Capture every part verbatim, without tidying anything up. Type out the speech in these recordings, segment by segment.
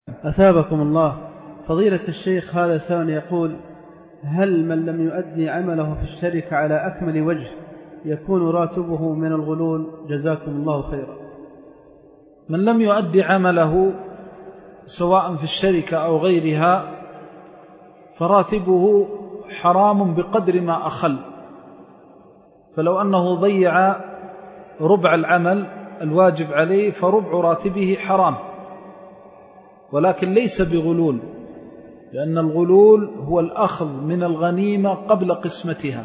أثابكم الله. فضيلة الشيخ، هذا سائل يقول: هل من لم يؤدي عمله في الشركة على أكمل وجه يكون راتبه من الغلول؟ جزاكم الله خيرا. من لم يؤدي عمله سواء في الشركة أو غيرها فراتبه حرام بقدر ما أخل. فلو أنه ضيع ربع العمل الواجب عليه فربع راتبه حرام، ولكن ليس بغلول، لأن الغلول هو الأخذ من الغنيمة قبل قسمتها،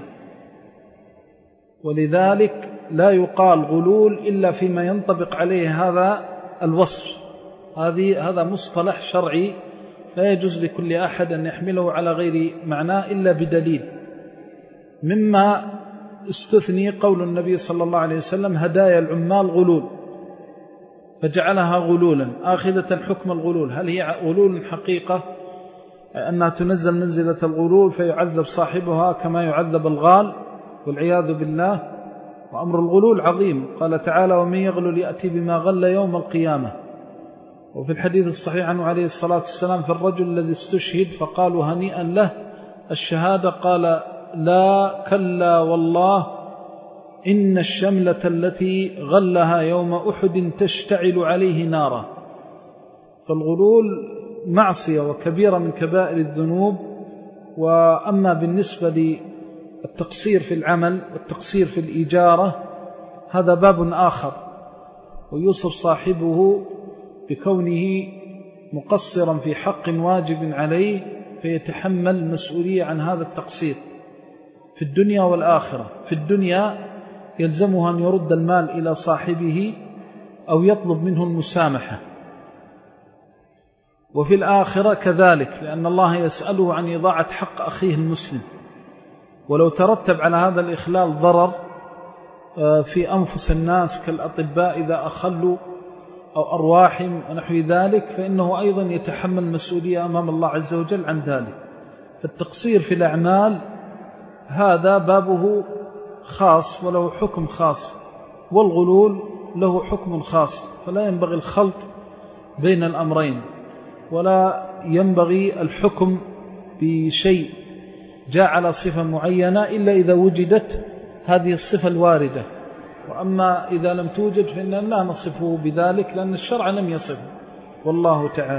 ولذلك لا يقال غلول إلا فيما ينطبق عليه هذا الوصف. هذه هذا مصطلح شرعي لا يجوز لكل أحد أن يحمله على غير معناه إلا بدليل. مما استثني قول النبي صلى الله عليه وسلم: هدايا العمال غلول، فجعلها غلولا آخذة حكم الغلول. هل هي غلول حقيقة أنها تنزل منزلة الغلول فيعذب صاحبها كما يعذب الغال والعياذ بالله؟ وأمر الغلول عظيم. قال تعالى: ومن يغلل يأتي بما غل يوم القيامة. وفي الحديث الصحيح عنه عليه الصلاة والسلام في الرجل الذي استشهد فقالوا هنيئا له الشهادة، قال: لا كلا والله إن الشملة التي غلها يوم أحد تشتعل عليه نارا. فالغلول معصية وكبيرة من كبائر الذنوب. وأما بالنسبة للتقصير في العمل والتقصير في الإجارة هذا باب آخر، ويوصف صاحبه بكونه مقصرا في حق واجب عليه فيتحمل مسؤولية عن هذا التقصير في الدنيا والآخرة. في الدنيا يلزمه أن يرد المال إلى صاحبه أو يطلب منه المسامحة، وفي الآخرة كذلك، لأن الله يسأله عن إضاعة حق أخيه المسلم. ولو ترتب على هذا الإخلال ضرر في أنفس الناس كالأطباء إذا أخلوا أو أرواحهم ونحو ذلك فإنه أيضا يتحمل مسؤولية أمام الله عز وجل عن ذلك. فالتقصير في الأعمال هذا بابه خاص وله حكم خاص، والغلول له حكم خاص، فلا ينبغي الخلط بين الأمرين، ولا ينبغي الحكم بشيء جاء على صفة معينة إلا إذا وجدت هذه الصفة الواردة. وأما إذا لم توجد فإننا لا نصفه بذلك لأن الشرع لم يصفه، والله تعالى